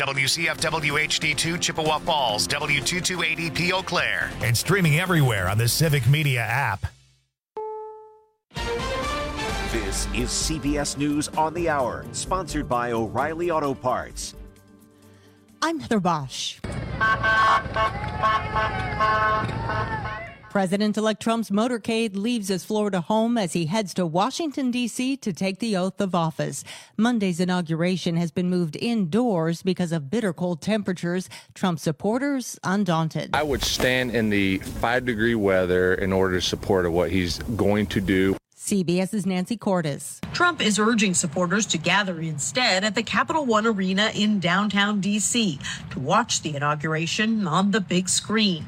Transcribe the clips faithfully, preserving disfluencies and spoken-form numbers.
W C F W H D two Chippewa Falls, W two two eighty P Eau Claire. And streaming everywhere on the Civic Media app. This is C B S News on the Hour, sponsored by O'Reilly Auto Parts. I'm Heather Bosch. President-elect Trump's motorcade leaves his Florida home as he heads to Washington, D C to take the oath of office. Monday's inauguration has been moved indoors because of bitter cold temperatures. Trump supporters undaunted. I would stand in the five-degree weather in order to support what he's going to do. CBS's Nancy Cordes. Trump is urging supporters to gather instead at the Capital One Arena in downtown D C to watch the inauguration on the big screen.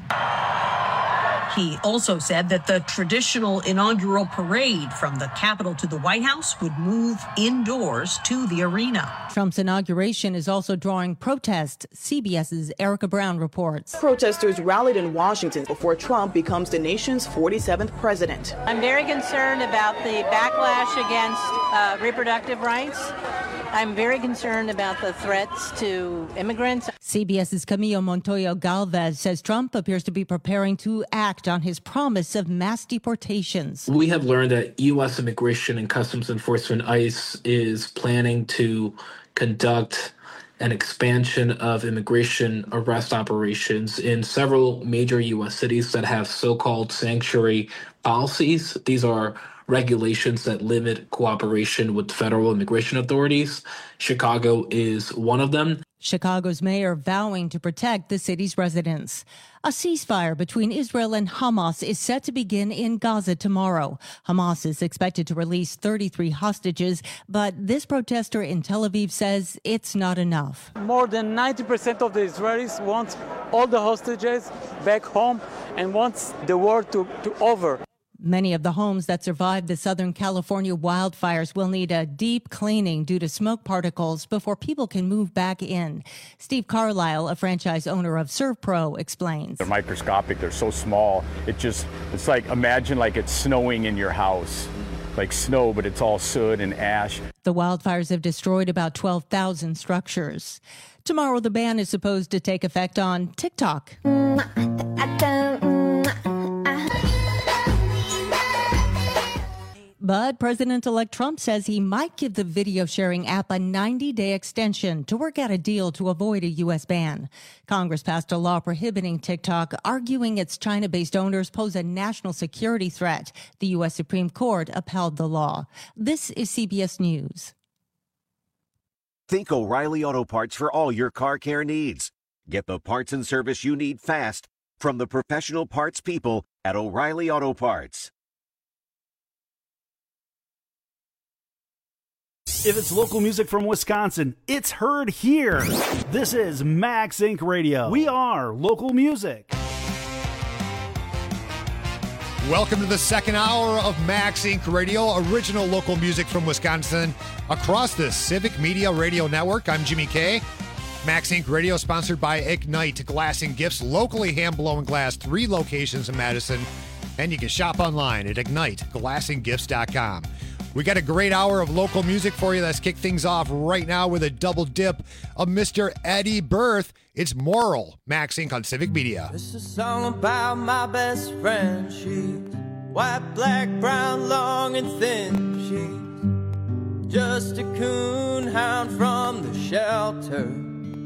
He also said that the traditional inaugural parade from the Capitol to the White House would move indoors to the arena. Trump's inauguration is also drawing protests. CBS's Erica Brown reports. Protesters rallied in Washington before Trump becomes the nation's forty-seventh president. I'm very concerned about the backlash against uh, reproductive rights. I'm very concerned about the threats to immigrants. CBS's Camilo Montoya Galvez says Trump appears to be preparing to act on his promise of mass deportations. We have learned that U S Immigration and Customs Enforcement, ICE, is planning to conduct an expansion of immigration arrest operations in several major U S cities that have so-called sanctuary policies. These are regulations that limit cooperation with federal immigration authorities. Chicago is one of them. Chicago's mayor vowing to protect the city's residents. A ceasefire between Israel and Hamas is set to begin in Gaza tomorrow. Hamas is expected to release thirty-three hostages, but this protester in Tel Aviv says it's not enough. More than ninety percent of the Israelis want all the hostages back home and wants the war to, to over. Many of the homes that survived the Southern California wildfires will need a deep cleaning due to smoke particles before people can move back in. Steve Carlisle, a franchise owner of ServPro, explains. They're microscopic. They're so small. It just, it's like, imagine like it's snowing in your house. Like snow, but it's all soot and ash. The wildfires have destroyed about twelve thousand structures. Tomorrow, the ban is supposed to take effect on TikTok. But President-elect Trump says he might give the video-sharing app a ninety-day extension to work out a deal to avoid a U S ban. Congress passed a law prohibiting TikTok, arguing its China-based owners pose a national security threat. The U S Supreme Court upheld the law. This is C B S News. Think O'Reilly Auto Parts for all your car care needs. Get the parts and service you need fast from the professional parts people at O'Reilly Auto Parts. If it's local music from Wisconsin, it's heard here. This is Max Incorporated. Radio. We are local music. Welcome to the second hour of Max Incorporated. Radio, original local music from Wisconsin across the Civic Media Radio Network. I'm Jimmy K. Max Incorporated. Radio, sponsored by Ignite Glass and Gifts, locally hand-blown glass, three locations in Madison. And you can shop online at ignite glass and gifts dot com. We got a great hour of local music for you. Let's kick things off right now with a double dip of Mister Eddie Berth. It's Moral, Max Incorporated on Civic Media. This is a song about my best friend. She's white, black, brown, long and thin. She's just a coon hound from the shelter.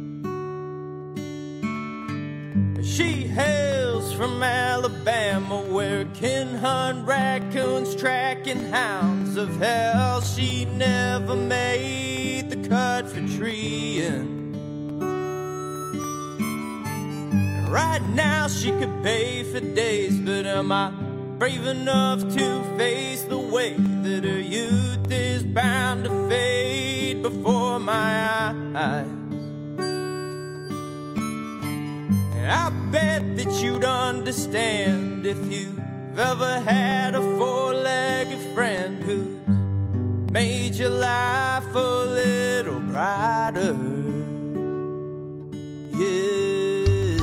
She hails from Alabama, where kin hunt raccoons, tracking hounds of hell. She never made the cut for treeing. Right now she could pay for days, but am I brave enough to face the way that her youth is bound to fade before my eyes? I bet that you'd understand if you've ever had a four-legged friend who's made your life a little brighter. Yeah.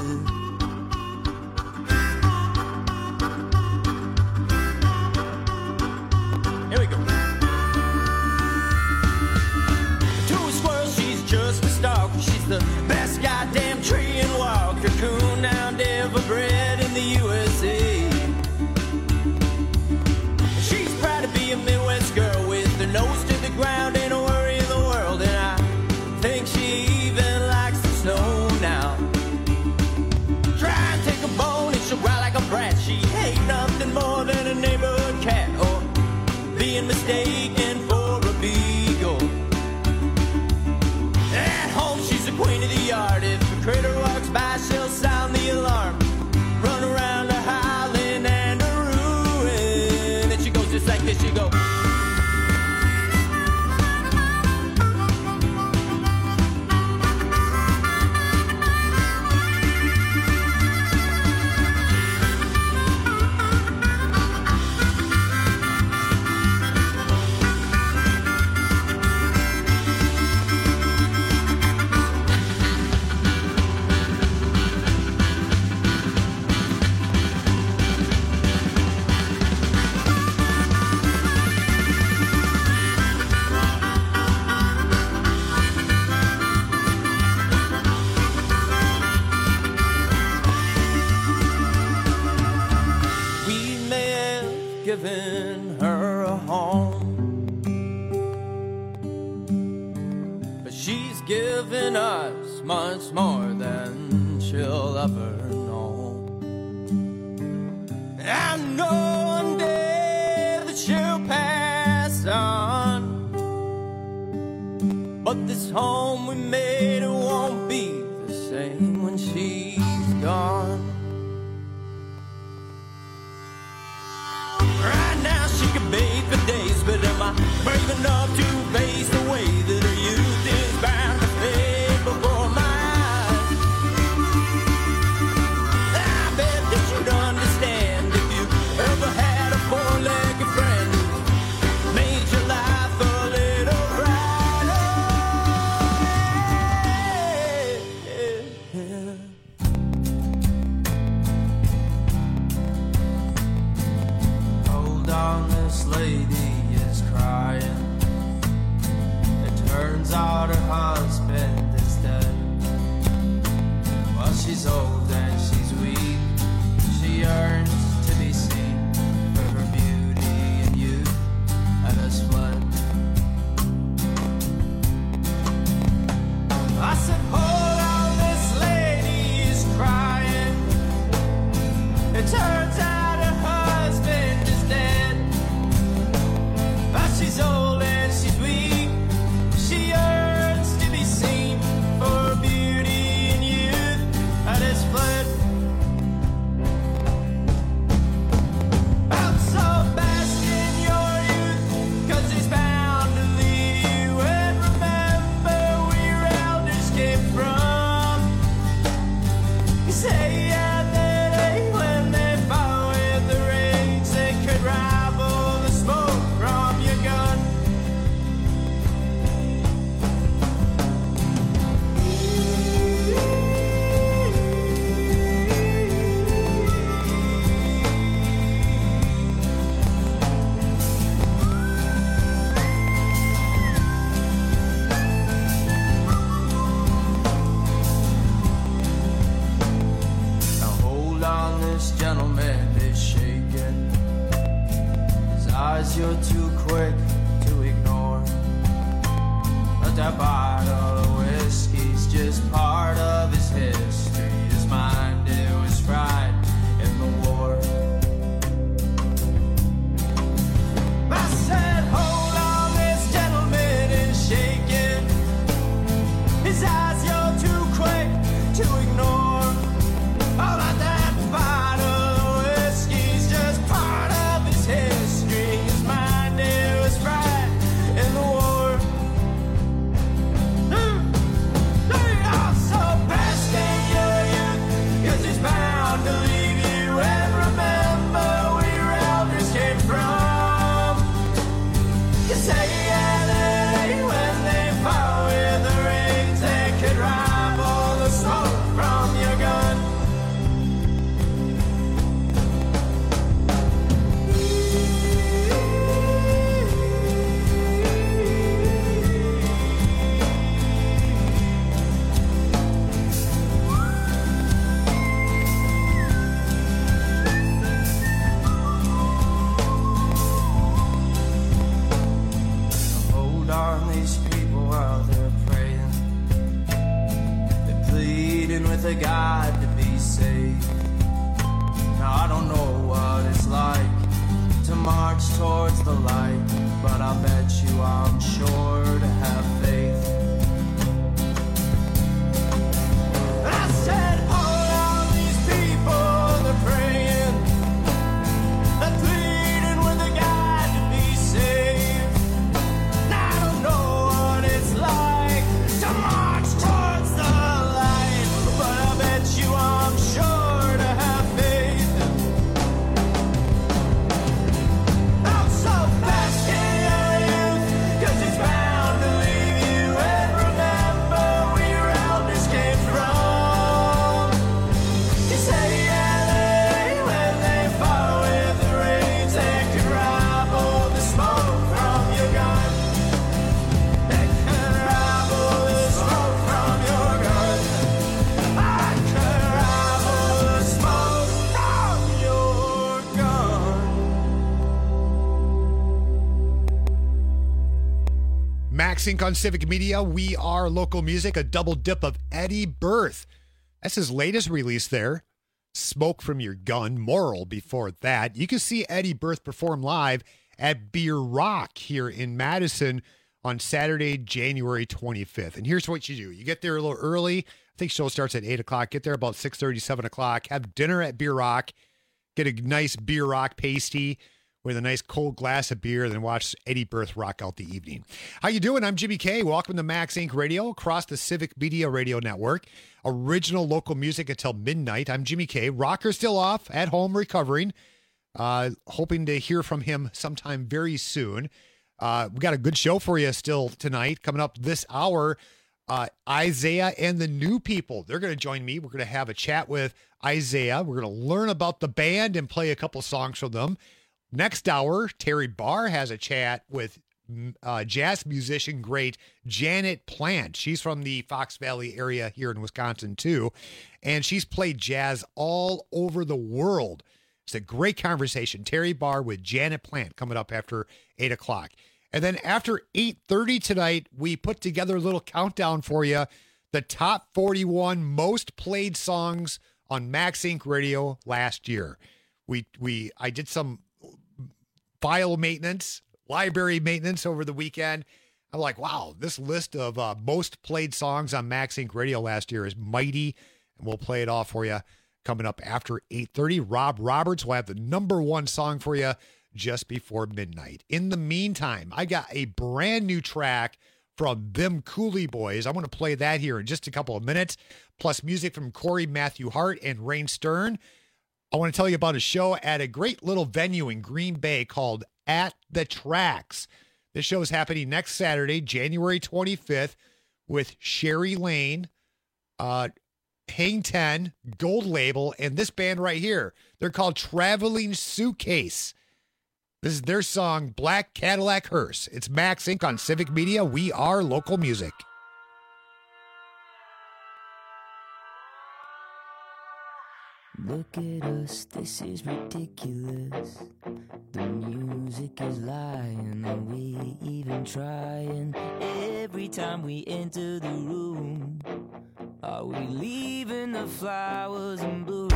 Here we go. To a squirrel, she's just a stalker. She's the best goddamn tree and wild cocoon now never bred in the U S A. She's proud to be a Midwest girl with her nose to the ground and a worry in the world, and I think she even likes the snow now. Try and take a bone and she'll growl like a brat. She ain't nothing more than a neighborhood cat or being mistaken for a beagle. At home she's the queen of the yard. If a critter walks by she'll sound the alarm, run around her howling and a ruin. And she goes just like this, she goes. Given her a home, but she's given us much more than she'll ever know. I know one day that she'll pass on, but this home we made, it won't be the same when she's gone. Right now she can bathe for days, but am I brave enough to face the way that her youth is bound to fade before my eyes? I bet that you'd understand if you ever had a four-legged friend who made your life a little brighter. On this lady is crying. It turns out her husband is dead. Well, she's old and she's weak. She yearns to be seen for her beauty and youth and her split. I said, hold on, this lady is crying. It turns out she's old and she's weak. She yearns to be seen for beauty and youth at its split. I'm so bask in your youth, 'cause it's bound to leave you. And remember where your elders came from. You say yeah, that ain't when they fought with the rings, they could rival the smoke from your gun. Now hold on, this gentleman is shaking. His eyes you're too quick to ignore. But that bottle of whiskey's just part of his history. His mind, it was fried in the war. I said, hold on, this gentleman is shaking. His eyes you're too quick to ignore. Oh, but that bottle of whiskey's just part of his history. His mind, it was fried in the war. pleading with a God to be saved. Now I don't know what it's like to march towards the light, but I'll bet you I'm sure to have faith. I said all of these people, they're praying, they're pleading with a God to be saved. Now I don't know what it's like to march towards the light, but I bet you I'm sure to have faith. I'm so fast in your youth, 'cause it's bound to leave you. And remember where your elders came from. You say L A when they fought with the rains, they could rival the smoke from your gun. They could rival the smoke from your gun. I could rival the smoke from your gun. Max Inc on Civic Media. We are local music, a double dip of Eddie Berth. That's his latest release there. Smoke from Your Gun, Moral before that. You can see Eddie Berth perform live at Beer Rock here in Madison on Saturday, January twenty-fifth. And here's what you do. You get there a little early. I think show starts at eight o'clock. Get there about six thirty, seven o'clock. Have dinner at Beer Rock. Get a nice Beer Rock pasty with a nice cold glass of beer, then watch Eddie Berth rock out the evening. How you doing? I'm Jimmy K. Welcome to Max Inc Radio across the Civic Media Radio Network. Original local music until midnight. I'm Jimmy K. Rocker still off, at home recovering. Uh, hoping to hear from him sometime very soon. Uh, we got a good show for you still tonight. Coming up this hour, uh, Isaiah and the New People. They're going to join me. We're going to have a chat with Isaiah. We're going to learn about the band and play a couple songs from them. Next hour, Terry Barr has a chat with uh, jazz musician great Janet Plant. She's from the Fox Valley area here in Wisconsin, too, and she's played jazz all over the world. It's a great conversation. Terry Barr with Janet Plant coming up after eight o'clock. And then after eight thirty tonight, we put together a little countdown for you, the top forty-one most played songs on Max Inc Radio last year. We we I did some file maintenance, library maintenance over the weekend. I'm like, wow, this list of uh, most played songs on Max Inc Radio last year is mighty, and we'll play it all for you coming up after eight thirty. Rob Roberts will have the number one song for you just before midnight. In the meantime, I got a brand new track from Them Cooley Boys. I want to play that here in just a couple of minutes, plus music from Corey Matthew Hart and Rain Stern. I want to tell you about a show at a great little venue in Green Bay called At the Tracks. This show is happening next Saturday, January twenty-fifth, with Sherry Lane, uh, Hang ten, Gold Label, and this band right here. They're called Traveling Suitcase. This is their song, Black Cadillac Hearse. It's Max Inc on Civic Media. We are local music. Look at us, this is ridiculous. The music is lying, and we even trying. Every time we enter the room, are we leaving the flowers in bloom?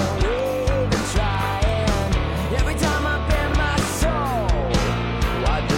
Dying, every time I bare my soul, why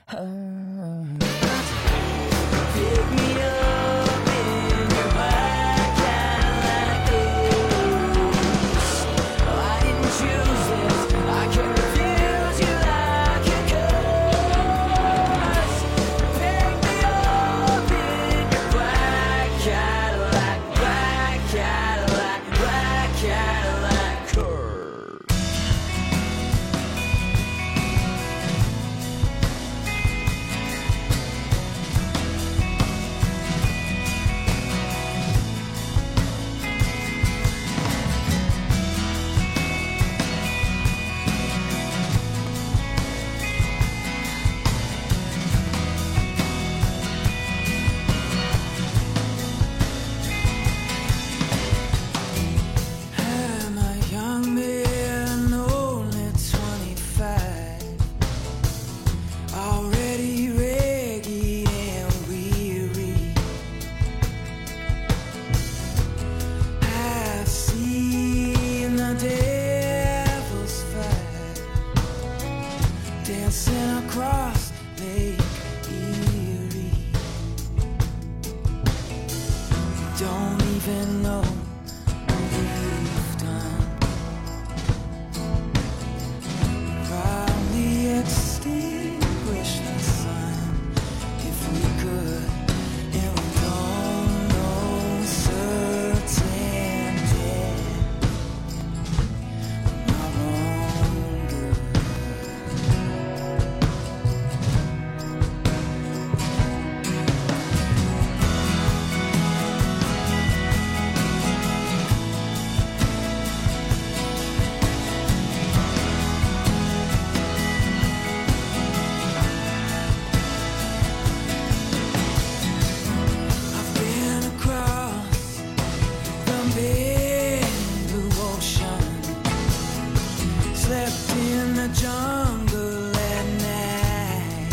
Pick me up in your black Cadillac. Oh, I didn't choose this. I can refuse you like a curse. Pick me up in your black Cadillac, black Cadillac, black Cadillac curse. I'm a young man, only twenty-five, already ragged and weary. I've seen the devil's fight, dancing across Lake Erie. Don't even know we've done. Probably extinguish the sun if we could, and we don't know certain death. Our own good. I've been across the big blue ocean, slept in the jungle at night.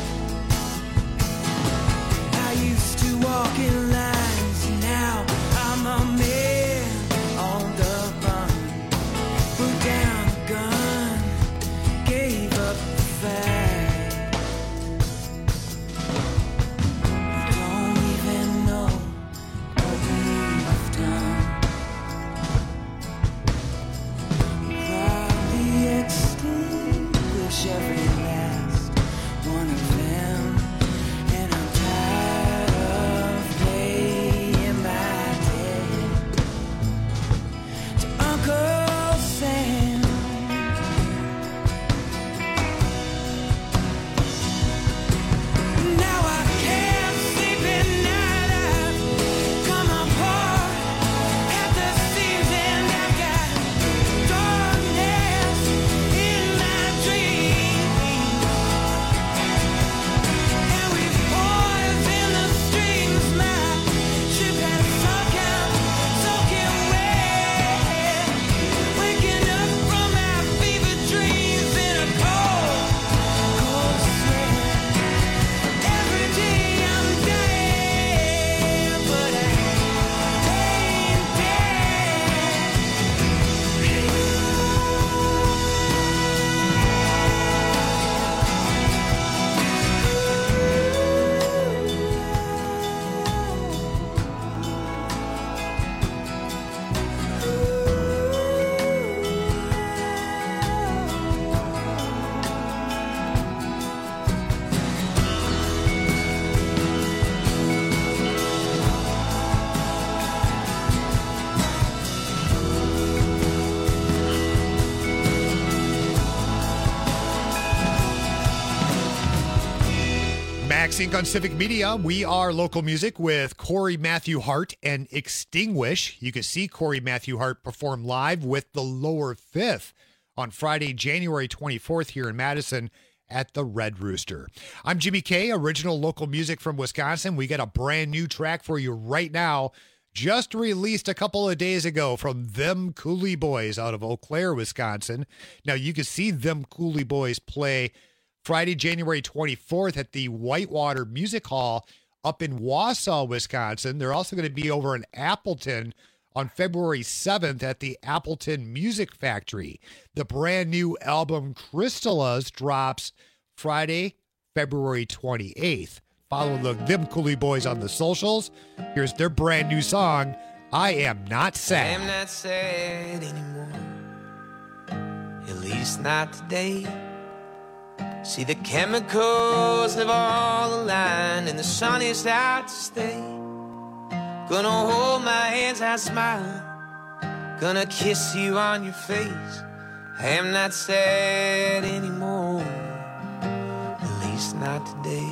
I used to walk in lines, now I'm a man on the run. Put down the gun, gave up the fight. Don't even know what we've done. Probably extinguish every last one of them, and I'm tired of paying my debt to Uncle Sam. Now I can't sleep at night. I've come apart at the seams, and I've got darkness in my dreams. And we've poisoned the streams. My ship has sunk out, soaking wet. Waking up from my fever dreams in a cold, cold sweat. Every day I'm dying, but I ain't dead. Max Inc on Civic Media. We are local music with Corey Matthew Hart and Extinguish. You can see Corey Matthew Hart perform live with the Lower Fifth on Friday, January twenty-fourth here in Madison at the Red Rooster. I'm Jimmy K, original local music from Wisconsin. We got a brand new track for you right now, just released a couple of days ago from Them Cooley Boys out of Eau Claire, Wisconsin. Now, you can see Them Cooley Boys play Friday, January twenty-fourth at the Whitewater Music Hall up in Wausau, Wisconsin. They're also going to be over in Appleton on February seventh at the Appleton Music Factory. The brand new album Crystallas drops Friday, February twenty-eighth. Follow the Them Cooley Boys on the socials. Here's their brand new song, I Am Not Sad. I am not sad anymore, at least not today. See, the chemicals have all aligned and the sun is out to stay. Gonna hold my hands out smiling, gonna kiss you on your face. I am not sad anymore, at least not today.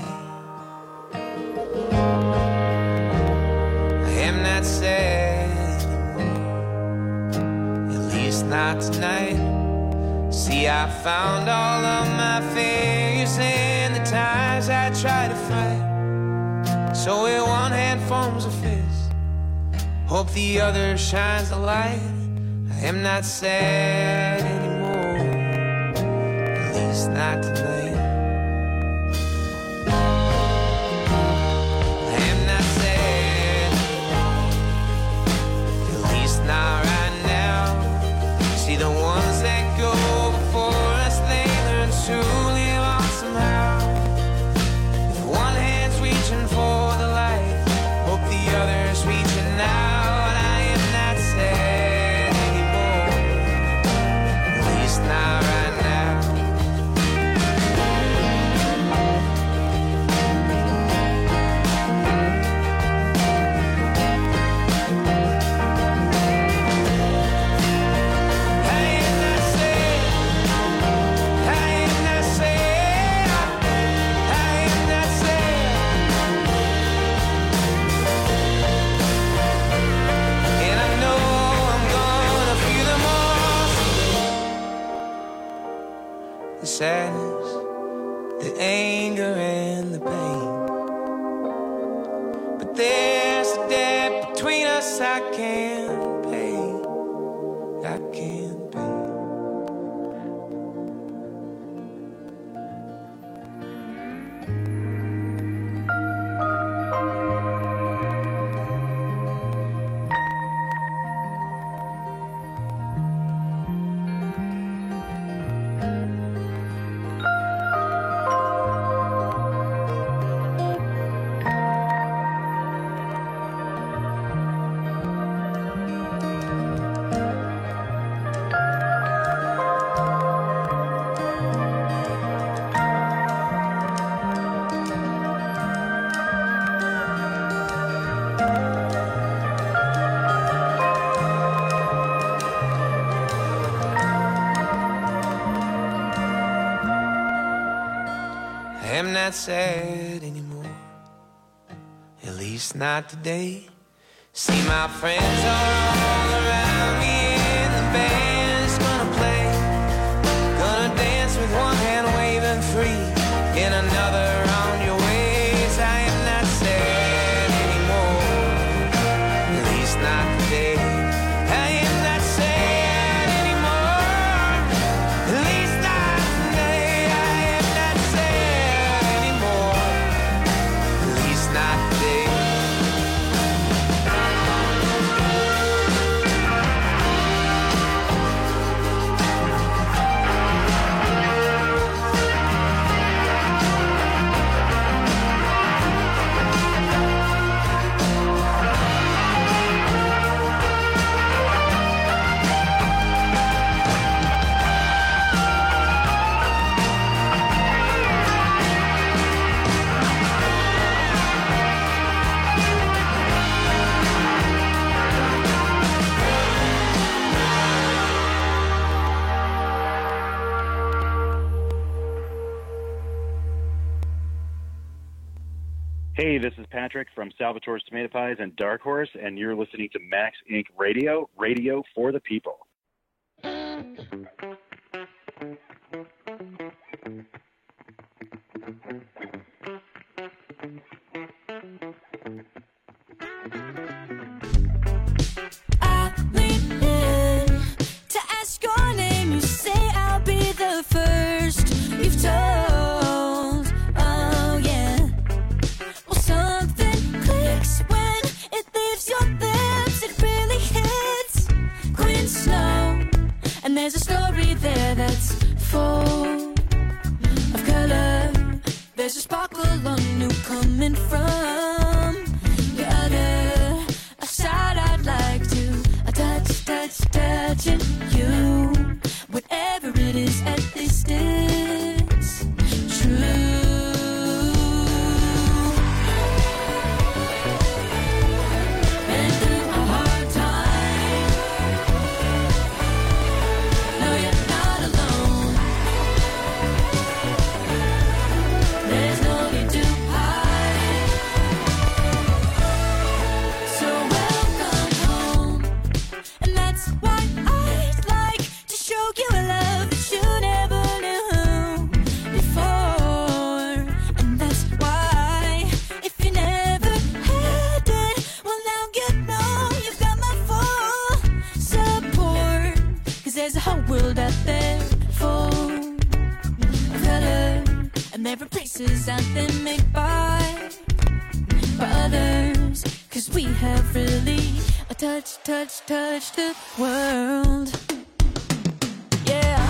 I am not sad anymore, at least not tonight. See, I found all of my failures and the times I tried to fight. So with one hand forms a fist, hope the other shines the light. I am not sad anymore, at least not tonight. I am not sad, at least not right now. See, the ones that go before us, they learn to live on somehow. If one hand's reaching for the light, hope the other's reaching out. I am not sad anymore, at least not right now. The sadness, the anger and the pain, but there's a debt between us I can't pay, I can't pay. I'm not sad anymore, at least not today. See, my friends are all around me and the band's gonna play. Gonna dance with one hand waving free and another on your ways. I am not sad anymore, at least not today. I am not sad anymore, at least not today. I am not sad anymore, at least not today. Hey, this is Patrick from Salvatore's Tomato Pies and Dark Horse, and you're listening to Max Incorporated. Radio, radio for the people. I lean in to ask your name. You say I'll be the first you've told. And there's a story that's touching you. Whatever it is, at least it's true. Been through a hard time. No, you're not alone. There's no need to hide. So welcome home. And that's why I'd like to show you a love that you never knew before. And that's why, if you never had it, well now you know you've got my full support. 'Cause there's a whole world out there for color. And there are places out there made by, by others. 'Cause we have really a touch, touch, touch the world. Yeah.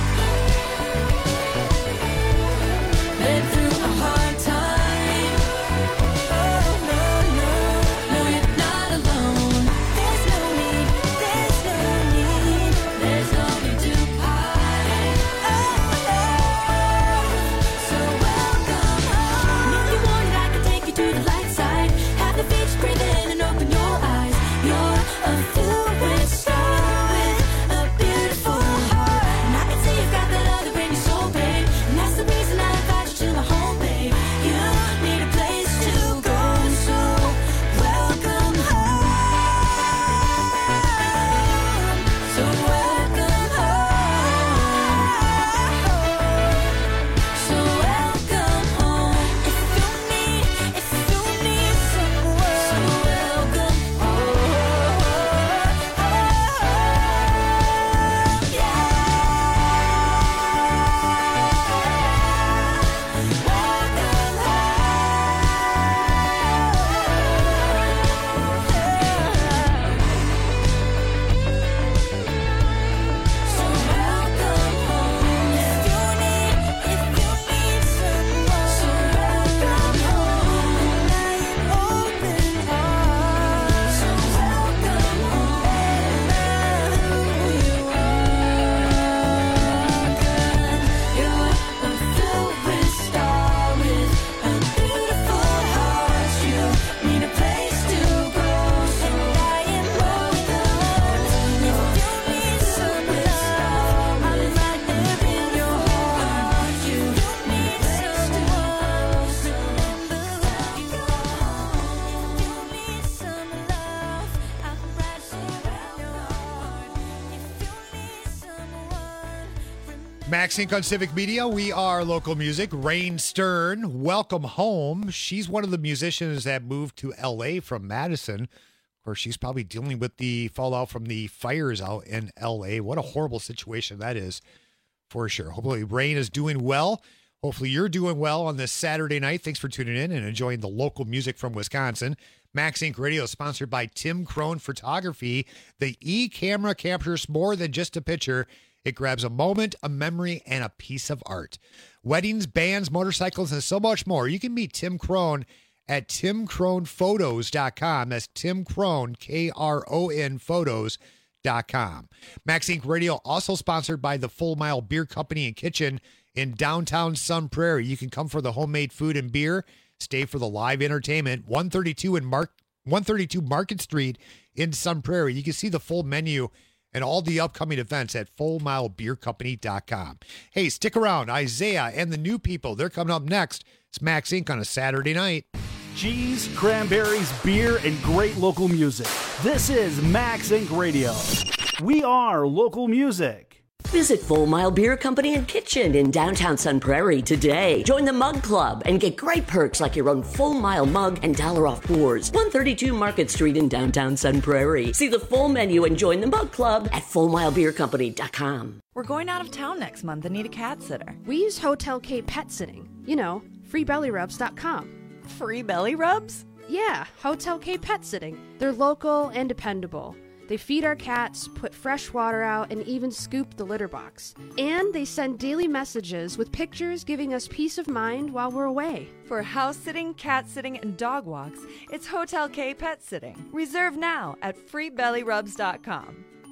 Been through a hard time. Oh, no, no. No, you're not alone. There's no need, there's no need. There's no need to hide. Oh, no. So welcome home. If you want it, I can take you to the light side. Have the beach, breathe in and open your eyes. You're a fluid star with a beautiful heart. And I can see you've got that other in your soul, babe. And that's the reason I invite you to my home, babe. You need a place to go, so welcome home. So welcome home. So welcome home. If you need, if you need someone, so welcome Max Inc on Civic Media. We are local music. Rain Stern, welcome home. She's one of the musicians that moved to L A from Madison. Of course, she's probably dealing with the fallout from the fires out in L A. What a horrible situation that is, for sure. Hopefully, Rain is doing well. Hopefully, you're doing well on this Saturday night. Thanks for tuning in and enjoying the local music from Wisconsin. Max Inc Radio is sponsored by Tim Crone Photography. The e-camera captures more than just a picture. It grabs a moment, a memory, and a piece of art. Weddings, bands, motorcycles, and so much more. You can meet Tim Crone at tim crone photos dot com. That's Tim Crone, K R O N photos dot com. Max Inc Radio also sponsored by the Full Mile Beer Company and Kitchen in downtown Sun Prairie. You can come for the homemade food and beer, stay for the live entertainment. one thirty-two in Mark, one thirty-two Market Street in Sun Prairie. You can see the full menu and all the upcoming events at full mile beer company dot com. Hey, stick around. Isaiah and the New People, they're coming up next. It's Max Inc on a Saturday night. Cheese, cranberries, beer, and great local music. This is Max Inc Radio. We are local music. Visit Full Mile Beer Company and Kitchen in downtown Sun Prairie today. Join the Mug Club and get great perks like your own Full Mile mug and dollar off pours. one thirty-two Market Street in downtown Sun Prairie. See the full menu and join the Mug Club at full mile beer company dot com. We're going out of town next month and need a cat sitter. We use Hotel K Pet Sitting. You know, free belly rubs dot com. Free belly rubs? Yeah, Hotel K Pet Sitting. They're local and dependable. They feed our cats, put fresh water out, and even scoop the litter box. And they send daily messages with pictures giving us peace of mind while we're away. For house sitting, cat sitting, and dog walks, it's Hotel K Pet Sitting. Reserve now at free belly rubs dot com.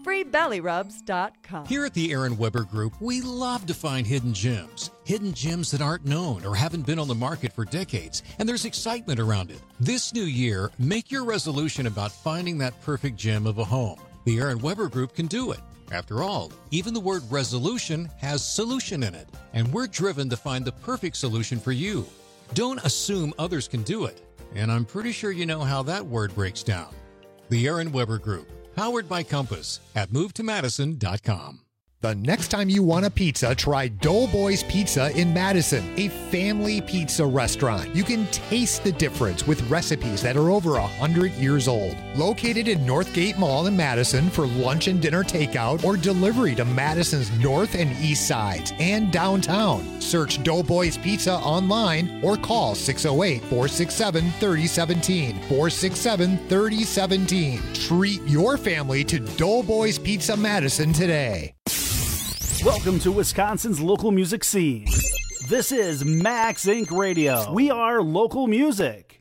free belly rubs dot com. Here at the Aaron Weber Group, we love to find hidden gems. Hidden gems that aren't known or haven't been on the market for decades, and there's excitement around it. This new year, make your resolution about finding that perfect gem of a home. The Aaron Weber Group can do it. After all, even the word resolution has solution in it, and we're driven to find the perfect solution for you. Don't assume others can do it, and I'm pretty sure you know how that word breaks down. The Aaron Weber Group, powered by Compass at move to madison dot com. The next time you want a pizza, try Doughboys Pizza in Madison, a family pizza restaurant. You can taste the difference with recipes that are over one hundred years old. Located in Northgate Mall in Madison for lunch and dinner takeout or delivery to Madison's north and east sides and downtown. Search Doughboys Pizza online or call six oh eight, four six seven, three oh one seven, four six seven, three oh one seven. Treat your family to Doughboys Pizza Madison today. Welcome to Wisconsin's local music scene. This is Max Inc Radio. We are local music.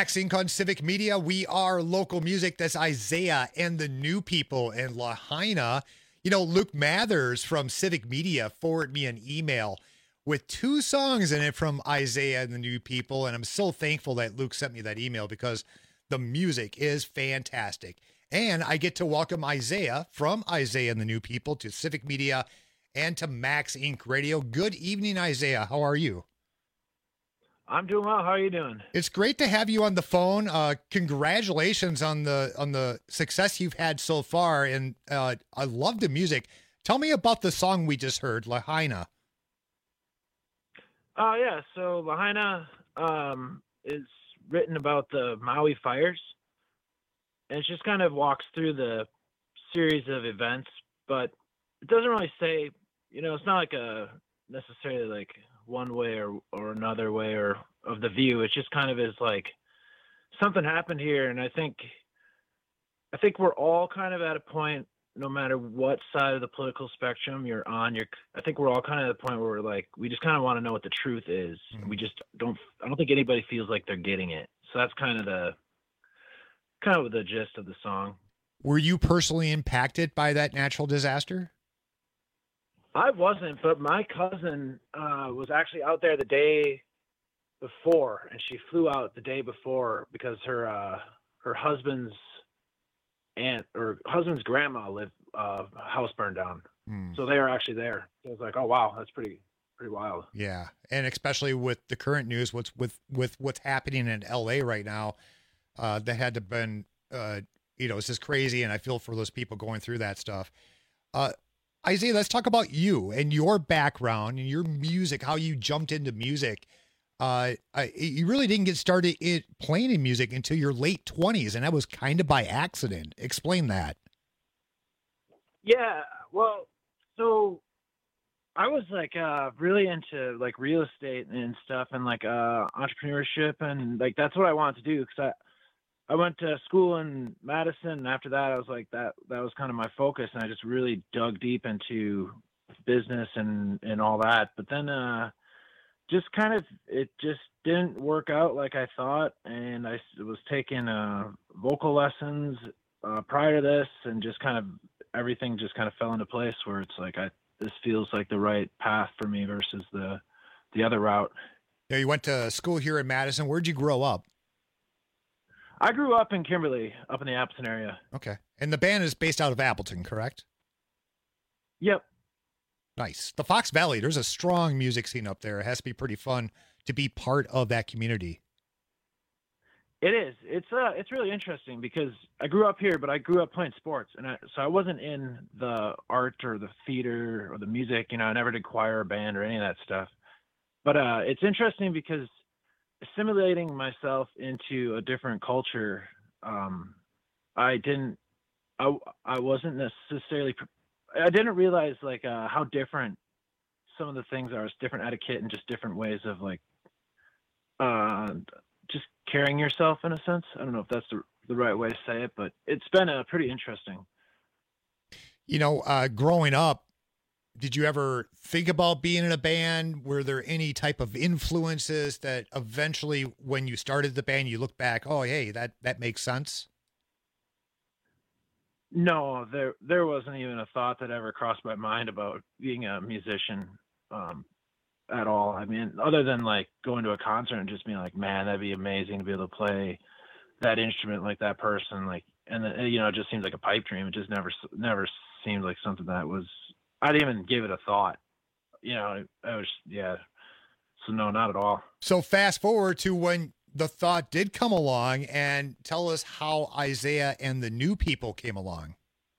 Max Inc on Civic Media. We are local music. That's Isaiah and the New People and Lahaina. You know, Luke Mathers from Civic Media forwarded me an email with two songs in it from Isaiah and the New People. And I'm so thankful that Luke sent me that email because the music is fantastic. And I get to welcome Isaiah from Isaiah and the New People to Civic Media and to Max Inc Radio. Good evening, Isaiah. How are you? I'm doing well. How are you doing? It's great to have you on the phone. Uh, congratulations on the on the success you've had so far, and uh, I love the music. Tell me about the song we just heard, Lahaina. Oh yeah, so Lahaina um, is written about the Maui fires, and it just kind of walks through the series of events, but it doesn't really say. You know, it's not like a necessarily like one way or, or another way or of the view. It just kind of is like something happened here. And I think, I think we're all kind of at a point, no matter what side of the political spectrum you're on, you're, I think we're all kind of at the point where we're like, we just kind of want to know what the truth is. Mm-hmm. We just don't, I don't think anybody feels like they're getting it. So that's kind of the, kind of the gist of the song. Were you personally impacted by that natural disaster? I wasn't, but my cousin uh, was actually out there the day before, and she flew out the day before because her uh, her husband's aunt or husband's grandma lived uh, house burned down, mm. so they were actually there. So I was like, oh wow, that's pretty pretty wild. Yeah, and especially with the current news, what's with with what's happening in L A right now, uh, that had to been uh, you know, it's just crazy, and I feel for those people going through that stuff. Uh, Isaiah, let's talk about you and your background and your music, how you jumped into music. Uh, I, you really didn't get started in playing in music until your late twenties, and that was kind of by accident. Explain that. Yeah, well, so I was like uh, really into like real estate and stuff and like uh, entrepreneurship, and like that's what I wanted to do because I I went to school in Madison, and after that, I was like, that, that was kind of my focus. And I just really dug deep into business and, and all that. But then, uh, just kind of, it just didn't work out like I thought. And I was taking, uh, vocal lessons, uh, prior to this, and just kind of, everything just kind of fell into place where it's like, I, this feels like the right path for me versus the, the other route. Yeah. You went to school here in Madison. Where'd you grow up? I grew up in Kimberly, up in the Appleton area. Okay. And the band is based out of Appleton, correct? Yep. Nice. The Fox Valley, there's a strong music scene up there. It has to be pretty fun to be part of that community. It is. It's uh, it's really interesting because I grew up here, but I grew up playing sports. And I, so I wasn't in the art or the theater or the music. You know, I never did choir or band or any of that stuff. But uh, it's interesting because assimilating myself into a different culture, um, I didn't, I, I wasn't necessarily, I didn't realize like uh, how different some of the things are. It's different etiquette and just different ways of like, uh, just carrying yourself in a sense. I don't know if that's the, the right way to say it, but it's been a pretty interesting. You know, uh, growing up, did you ever think about being in a band? Were there any type of influences that eventually when you started the band, you look back, oh, hey, that, that makes sense? No, there, there wasn't even a thought that ever crossed my mind about being a musician um, at all. I mean, other than like going to a concert and just being like, man, that'd be amazing to be able to play that instrument like that person. Like, and then, you know, it just seems like a pipe dream. It just never, never seemed like something that was, I didn't even give it a thought, you know, I was, yeah. So no, not at all. So fast forward to when the thought did come along, and tell us how Isaiah and the New People came along.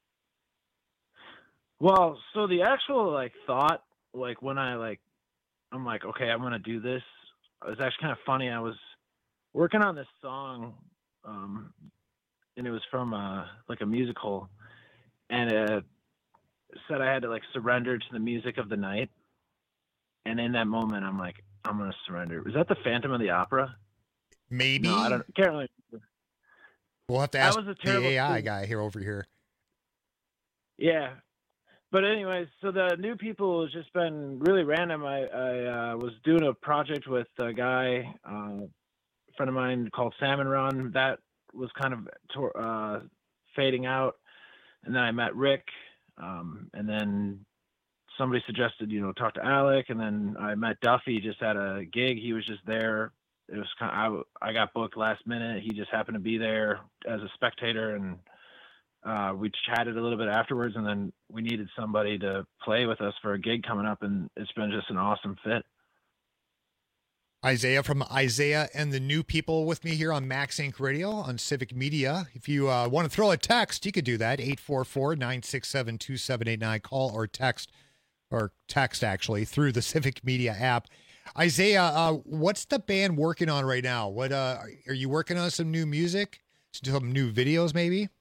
Well, so the actual like thought, like when I like, I'm like, okay, I'm going to do this. It was actually kind of funny. I was working on this song, um, and it was from uh like a musical, and it said I had to like surrender to the music of the night. And in that moment, I'm like, I'm going to surrender. Was that the Phantom of the Opera? Maybe. No, I don't, can't really remember. We'll have to ask the A I guy here over here. Yeah. But anyways, so the New People has just been really random. I, I uh, was doing a project with a guy, uh, friend of mine called Salmon Run. That was kind of tor- uh, fading out. And then I met Rick, um, and then somebody suggested, you know, talk to Alec, and then I met Duffy just at a gig. He was just there. It was kind of, I, I got booked last minute. He just happened to be there as a spectator, and uh, we chatted a little bit afterwards, and then we needed somebody to play with us for a gig coming up, and it's been just an awesome fit. Isaiah from Isaiah and the New People with me here on Max Inc Radio on Civic Media. If you uh, want to throw a text, you could do that, eight four four, nine six seven, two seven eight nine. Call or text, or text actually, through the Civic Media app. Isaiah, uh, what's the band working on right now? What uh, are you working on? Some new music? Some new videos maybe?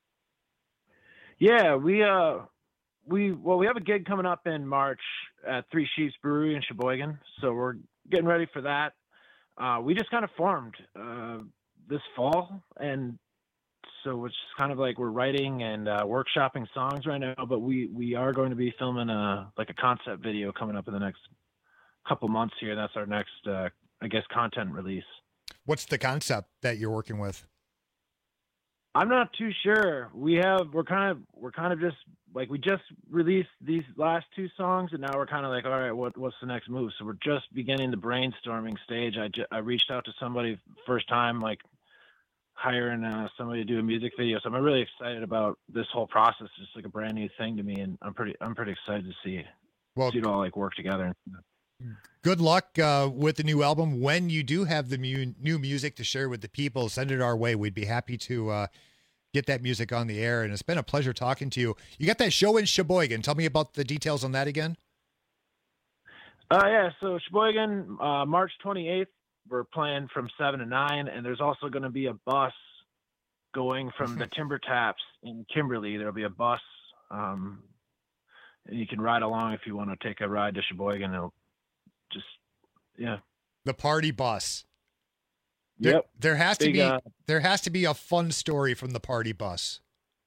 Yeah, we, uh, we well, we have a gig coming up in March at Three Sheets Brewery in Sheboygan, so we're getting ready for that. Uh, we just kind of formed uh, this fall, and so it's kind of like we're writing and uh, workshopping songs right now. But we we are going to be filming a like a concept video coming up in the next couple months here. That's our next, uh, I guess, content release. What's the concept that you're working with? I'm not too sure. We have we're kind of we're kind of just like we just released these last two songs, and now we're kind of like, all right, what what's the next move? So we're just beginning the brainstorming stage. I, ju- I reached out to somebody first time, like hiring uh, somebody to do a music video. So I'm really excited about this whole process. It's like a brand new thing to me, and I'm pretty I'm pretty excited to see well, see it all like work together. Good luck uh, with the new album. When you do have the mu- new music to share with the people, send it our way. We'd be happy to uh, get that music on the air. And it's been a pleasure talking to you. You got that show in Sheboygan. Tell me about the details on that again. Uh, yeah, so Sheboygan, uh, March twenty-eighth, we're playing from seven to nine, and there's also going to be a bus going from the Timber Taps in Kimberly. There'll be a bus, um, and you can ride along if you want to take a ride to Sheboygan. It'll just, yeah. The party bus. There, Yep. There has to Big, be uh, there has to be a fun story from the party bus.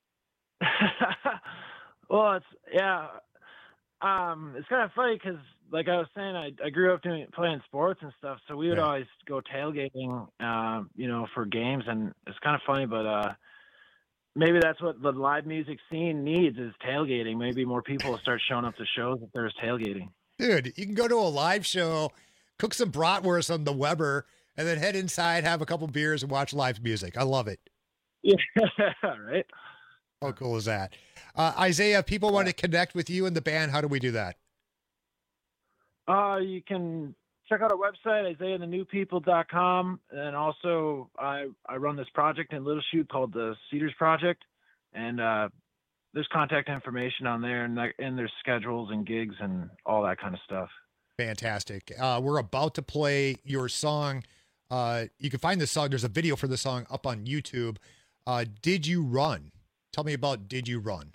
Well, it's yeah. Um, it's kind of funny because, like I was saying, I, I grew up doing playing sports and stuff, so we would Yeah. always go tailgating, uh, you know, for games, and it's kind of funny, but uh, maybe that's what the live music scene needs is tailgating. Maybe more people will start showing up to shows if there's tailgating. Dude, you can go to a live show, cook some bratwurst on the Weber, and then head inside, have a couple beers, and watch live music. I love it. Yeah, right. How cool is that? Uh, Isaiah, if people want to connect with you and the band, how do we do that? Uh, you can check out our website, isaiah the new people dot com. And also, I, I run this project in Little Chute called the Cedars Project. And uh, there's contact information on there, and, that, and there's schedules and gigs and all that kind of stuff. Fantastic. Uh, we're about to play your song. Uh, you can find the song. There's a video for the song up on YouTube. Uh, Did You Run? Tell me about Did You Run?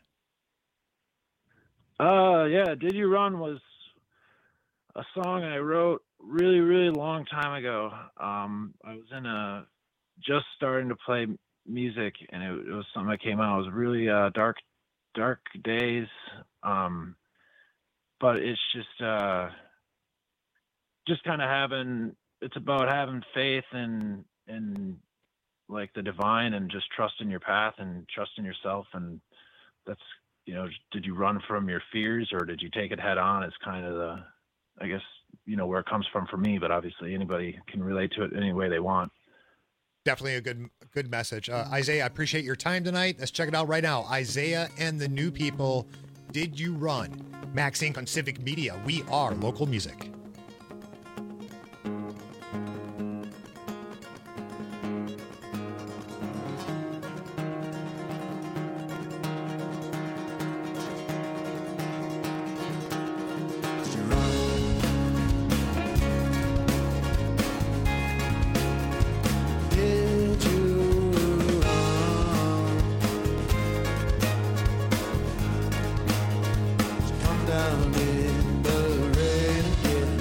Uh, yeah, Did You Run was a song I wrote really, really long time ago. Um, I was in a, just starting to play music, and it, it was something that came out. It was really uh, dark, dark days. Um, but it's just, uh, just kind of having, it's about having faith in, in like the divine, and just trusting your path and trusting yourself. And that's, you know, did you run from your fears, or did you take it head on? It's kind of the, I guess, you know, where it comes from for me, but obviously anybody can relate to it any way they want. Definitely a good good message. Uh, Isaiah, I appreciate your time tonight. Let's check it out right now. Isaiah and the New People, Did You Run? Max Incorporated on Civic Media. We are local music. Did you run? Come down in the rain again.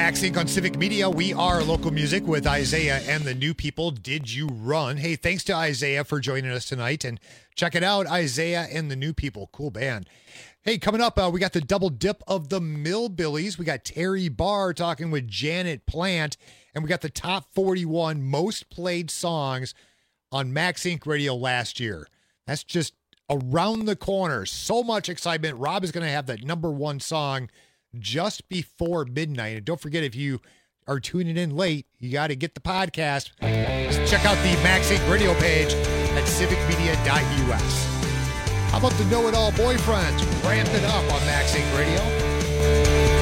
Max Inc on Civic Media. We are local music with Isaiah and the New People. Did You Run? Hey, thanks to Isaiah for joining us tonight. And check it out, Isaiah and the New People. Cool band. Hey, coming up, uh, we got the double dip of the Millbillies. We got Terry Barr talking with Janet Plant. And we got the top forty-one most played songs on Max Inc Radio last year. That's just around the corner. So much excitement. Rob is going to have that number one song just before midnight. And don't forget, if you are tuning in late, you got to get the podcast. Just check out the Max Inc Radio page at civic media dot U S. How about the Know-It-All Boyfriends? Ramp it up on Max Inc Radio.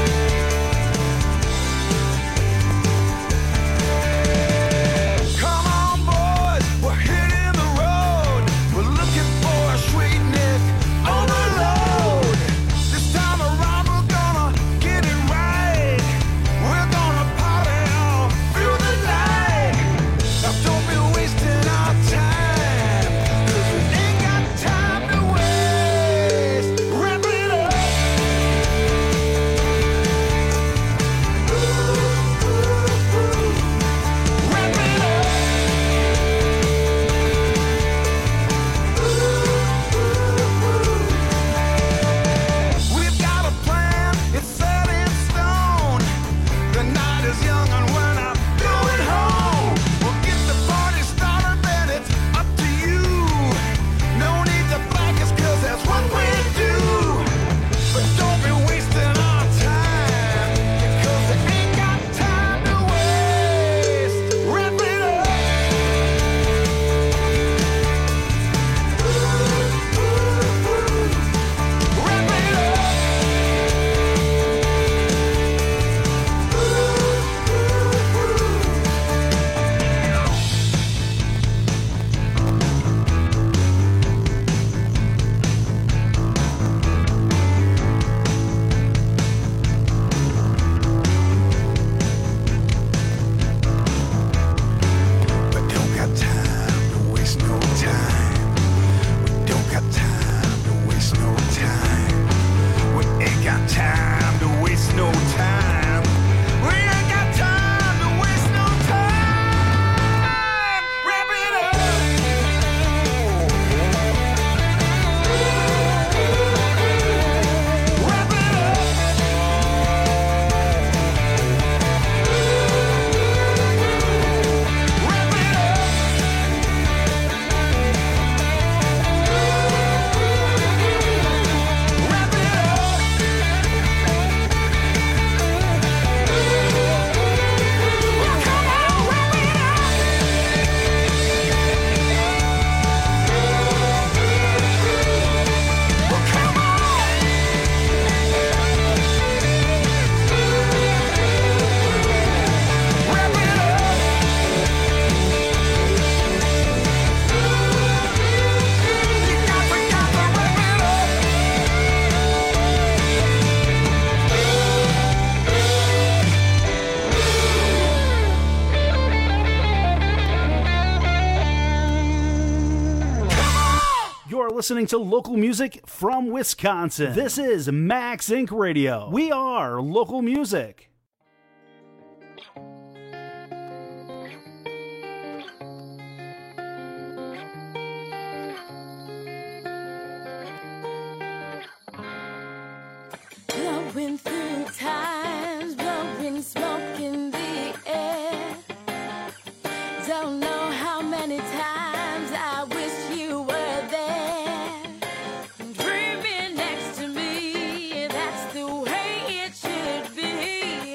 Listening to local music from Wisconsin. This is Max Inc Radio. We are local music. Blowing through times, blowing smoke in the air. Don't know how many times I wish you were there. Dreaming next to me, that's the way it should be.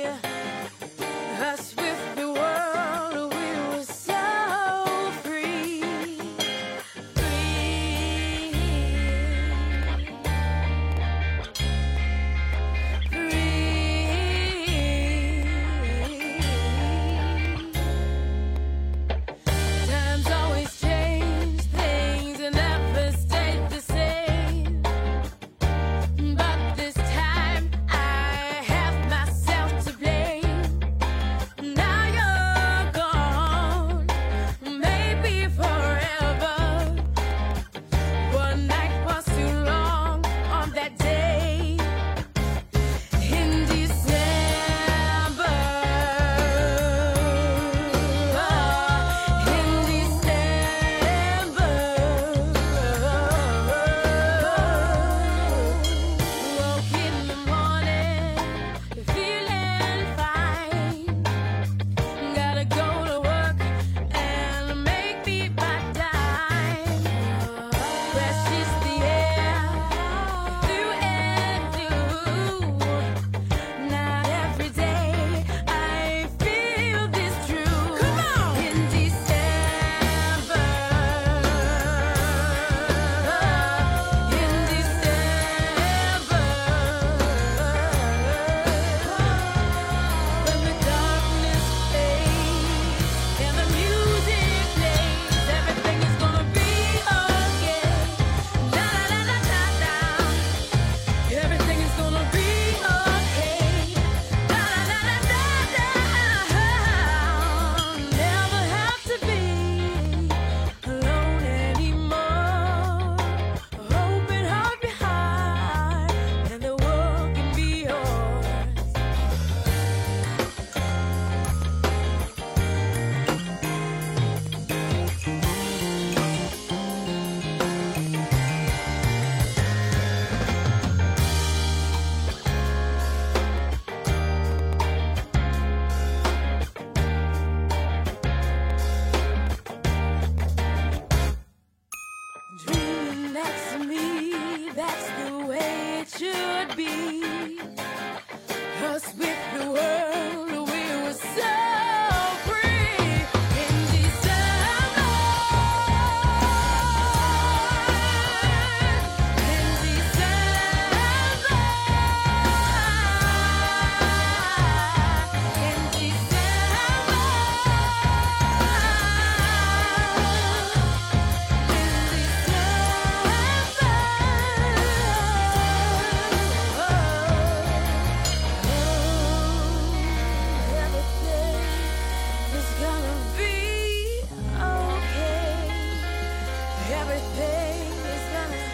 be us with the world. We were so free in December. In December. In It's gonna be okay. Everything is gonna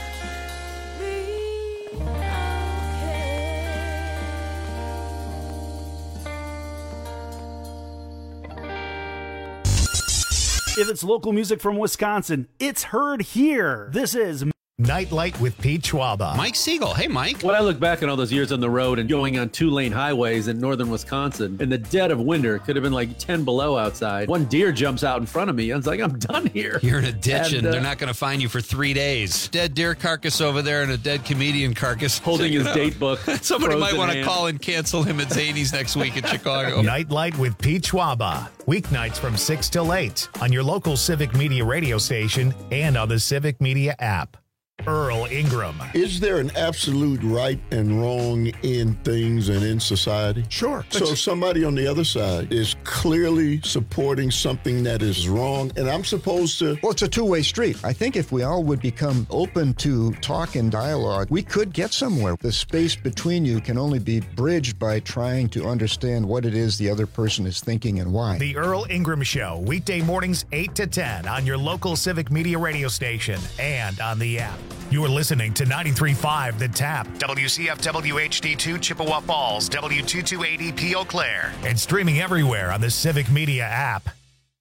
be If it's local music from Wisconsin, it's heard here. This is Nightlight with Pete Schwaba. Mike Siegel. Hey, Mike. When I look back on all those years on the road and going on two-lane highways in northern Wisconsin, in the dead of winter, it could have been like ten below outside. One deer jumps out in front of me. I was like, I'm done here. You're in a ditch, and, And, uh, they're not going to find you for three days. Dead deer carcass over there and a dead comedian carcass. Holding his date book. Somebody might frozen want to hand. call and cancel him at Zany's next week in Chicago. Nightlight with Pete Schwaba. Weeknights from six till eight on your local Civic Media radio station and on the Civic Media app. Earl Ingram. Is there an absolute right and wrong in things and in society? Sure. So if somebody on the other side is clearly supporting something that is wrong, and I'm supposed to... Well, it's a two-way street. I think if we all would become open to talk and dialogue, we could get somewhere. The space between you can only be bridged by trying to understand what it is the other person is thinking and why. The Earl Ingram Show, weekday mornings eight to ten on your local Civic Media radio station and on the app. You are listening to ninety-three point five The Tap, W C F W H D two Chippewa Falls, W two two eight E P Eau Claire, and streaming everywhere on the Civic Media app.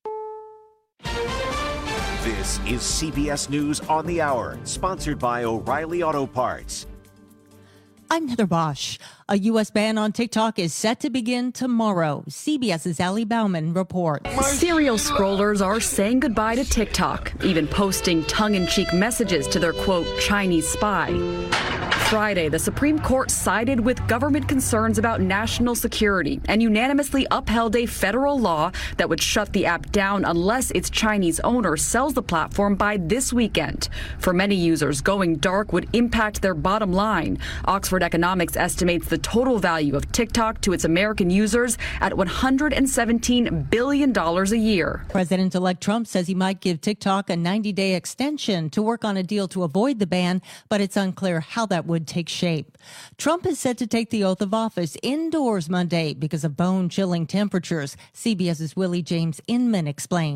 This is C B S News on the Hour, sponsored by O'Reilly Auto Parts. I'm Heather Bosch. A U S ban on TikTok is set to begin tomorrow. CBS's Allie Bauman reports. Serial scrollers are saying goodbye to TikTok, even posting tongue-in-cheek messages to their, quote, Chinese spy. Friday, the Supreme Court sided with government concerns about national security and unanimously upheld a federal law that would shut the app down unless its Chinese owner sells the platform by this weekend. For many users, going dark would impact their bottom line. Oxford Economics estimates the total value of TikTok to its American users at one hundred seventeen billion dollars a year. President-elect Trump says he might give TikTok a ninety-day extension to work on a deal to avoid the ban, but it's unclear how that would take shape. Trump is set to take the oath of office indoors Monday because of bone-chilling temperatures. CBS's Willie James Inman explains.